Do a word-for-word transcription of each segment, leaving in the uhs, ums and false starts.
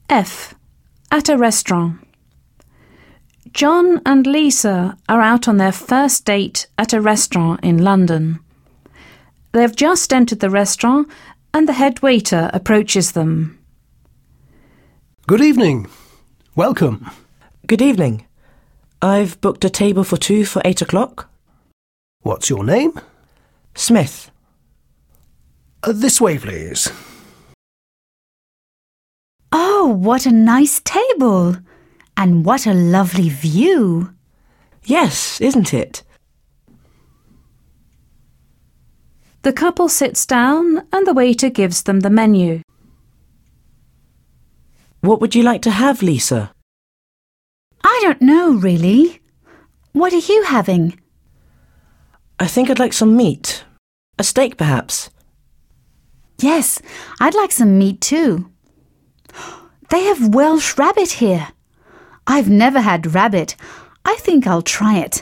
F. At a restaurant. John and Lisa are out on their first date at a restaurant in London. They have just entered the restaurant and the head waiter approaches them. Good evening. Welcome. Good evening. I've booked a table for two for eight o'clock. What's your name? Smith. Uh, this way, please. Oh, what a nice table! And what a lovely view! Yes, isn't it? The couple sits down and the waiter gives them the menu. What would you like to have, Lisa? I don't know, really. What are you having? I think I'd like some meat. A steak, perhaps. Yes, I'd like some meat too. They have Welsh rabbit here. I've never had rabbit. I think I'll try it.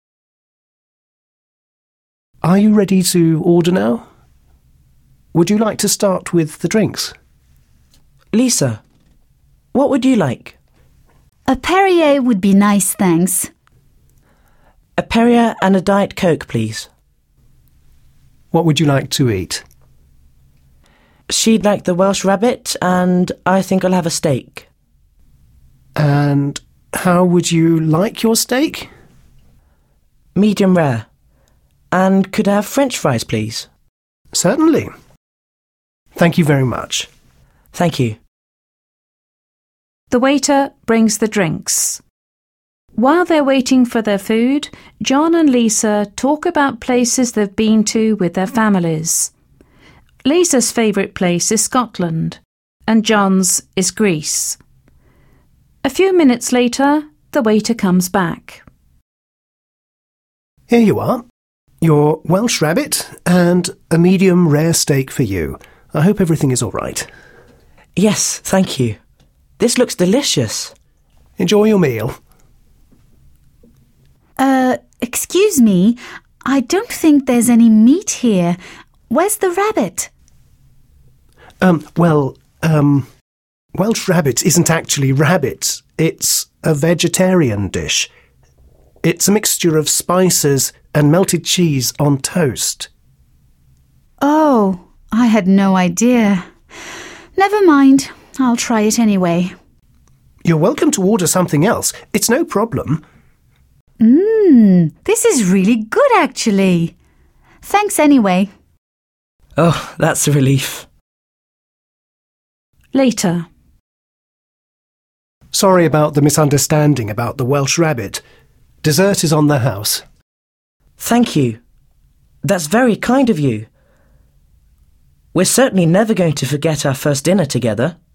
Are you ready to order now? Would you like to start with the drinks? Lisa, what would you like? A Perrier would be nice, thanks. A Perrier and a Diet Coke, please. What would you like to eat? She'd like the Welsh rabbit, and I think I'll have a steak. And how would you like your steak? Medium rare. And could I have French fries, please? Certainly. Thank you very much. Thank you. The waiter brings the drinks. While they're waiting for their food, John and Lisa talk about places they've been to with their families. Lisa's favourite place is Scotland, and John's is Greece. A few minutes later, the waiter comes back. Here you are. Your Welsh rabbit and a medium rare steak for you. I hope everything is all right. Yes, thank you. This looks delicious. Enjoy your meal. Uh, excuse me, I don't think there's any meat here. Where's the rabbit? Um, well, um, Welsh rabbit isn't actually rabbit. It's a vegetarian dish. It's a mixture of spices and melted cheese on toast. Oh, I had no idea. Never mind, I'll try it anyway. You're welcome to order something else. It's no problem. Mmm, this is really good actually. Thanks anyway. Oh, that's a relief. Later. Sorry about the misunderstanding about the Welsh rabbit. Dessert is on the house. Thank you. That's very kind of you. We're certainly never going to forget our first dinner together.